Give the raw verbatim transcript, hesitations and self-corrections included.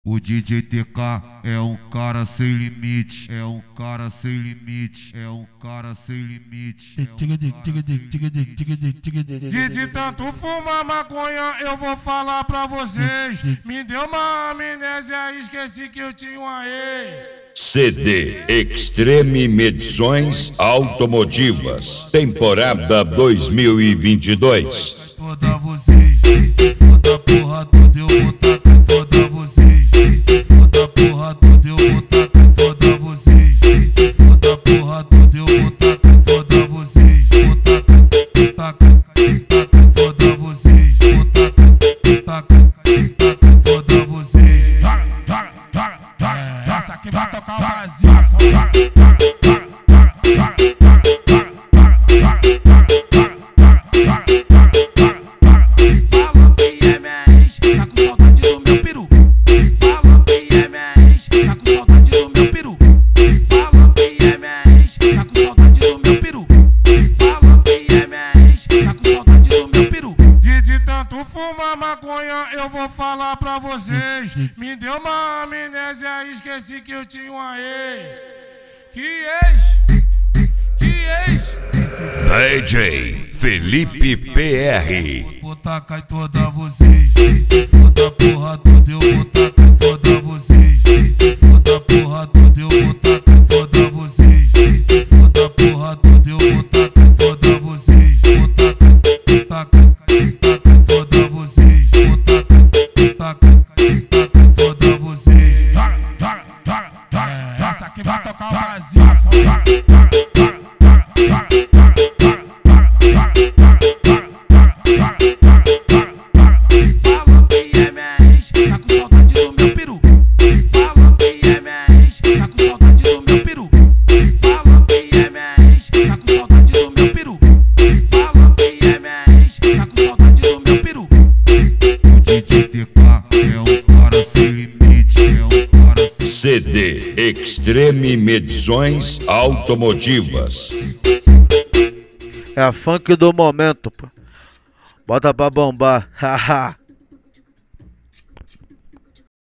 O D J T K é um cara sem limite, é um cara sem limite, é um cara sem limite. De, de tanto fumar maconha, eu vou falar pra vocês. Me deu uma amnésia, esqueci que eu tinha uma ex. C D Extreme Medições Automotivas, temporada dois mil e vinte e dois. Toda vocês, e se for da porra toda eu vou tacar toda vocês. E se for da porra toda eu vou tacar toda vocês. E se for da porra toda eu vou tacar toda vocês. Vou tacar, tacar, tacar toda vocês. Vou tacar, tacar, tacar toda vocês. Essa aqui vai tocar o Brasil. Tu fuma maconha, eu vou falar pra vocês. Me deu uma amnésia, esqueci que eu tinha uma ex. Que ex? Que ex? D J Felipe P R. Vou tacar toda vocês. E se for da porra toda eu vou tacar toda vocês. E se for da porra toda eu vou tacar toda vocês. E se for da porra toda eu vou tacar toda vocês. Vou tacar, tacar, tacar toda vocês. Vou tacar, tacar, tacar toda vocês. Essa aqui vai tocar o Brasil. Falou que é minha ex, tá com saudade do meu peru. Falou que é minha ex, tá com saudade do meu peru. Falou que é minha ex, tá com saudade do meu peru. Falou que é minha ex, tá com saudade do meu peru. O D J T K é um cara sem limite, é um cara sem C D Extreme Medições Automotivas. É a funk do momento, pô. Bota pra bombar, haha.